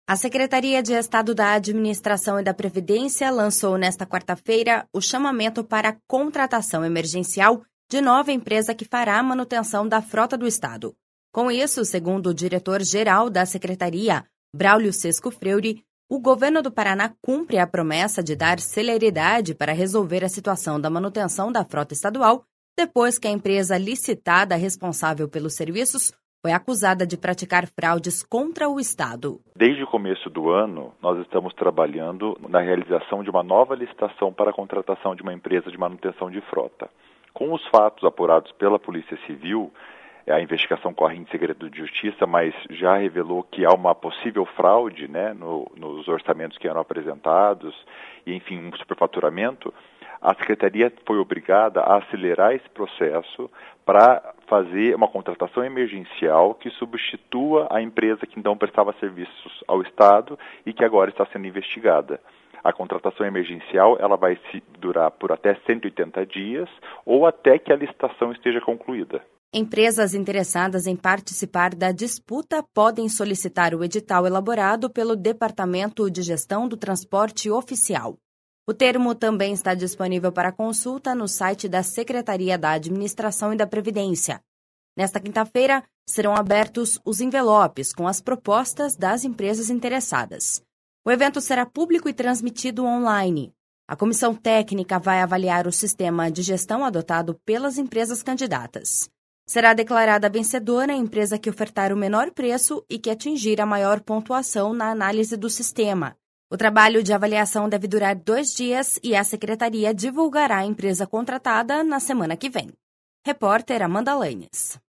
A Secretaria de Estado da Administração e da Previdência lançou nesta quarta-feira o chamamento para a contratação emergencial de nova empresa que fará a manutenção da frota do Estado. Com isso, segundo o diretor-geral da Secretaria, Braulio Sesco Freire, o governo do Paraná cumpre a promessa de dar celeridade para resolver a situação da manutenção da frota estadual, depois que a empresa licitada responsável pelos serviços foi acusada de praticar fraudes contra o Estado. Desde o começo do ano, nós estamos trabalhando na realização de uma nova licitação para a contratação de uma empresa de manutenção de frota. Com os fatos apurados pela Polícia Civil, a investigação corre em segredo de justiça, mas já revelou que há uma possível fraude, nos orçamentos que eram apresentados, e enfim, um superfaturamento. A Secretaria foi obrigada a acelerar esse processo para fazer uma contratação emergencial que substitua a empresa que então prestava serviços ao Estado e que agora está sendo investigada. A contratação emergencial ela vai durar por até 180 dias ou até que a licitação esteja concluída. Empresas interessadas em participar da disputa podem solicitar o edital elaborado pelo Departamento de Gestão do Transporte Oficial. O termo também está disponível para consulta no site da Secretaria da Administração e da Previdência. Nesta quinta-feira, serão abertos os envelopes com as propostas das empresas interessadas. O evento será público e transmitido online. A comissão técnica vai avaliar o sistema de gestão adotado pelas empresas candidatas. Será declarada vencedora a empresa que ofertar o menor preço e que atingir a maior pontuação na análise do sistema. O trabalho de avaliação deve durar 2 dias e a Secretaria divulgará a empresa contratada na semana que vem. Repórter Amanda Lanes.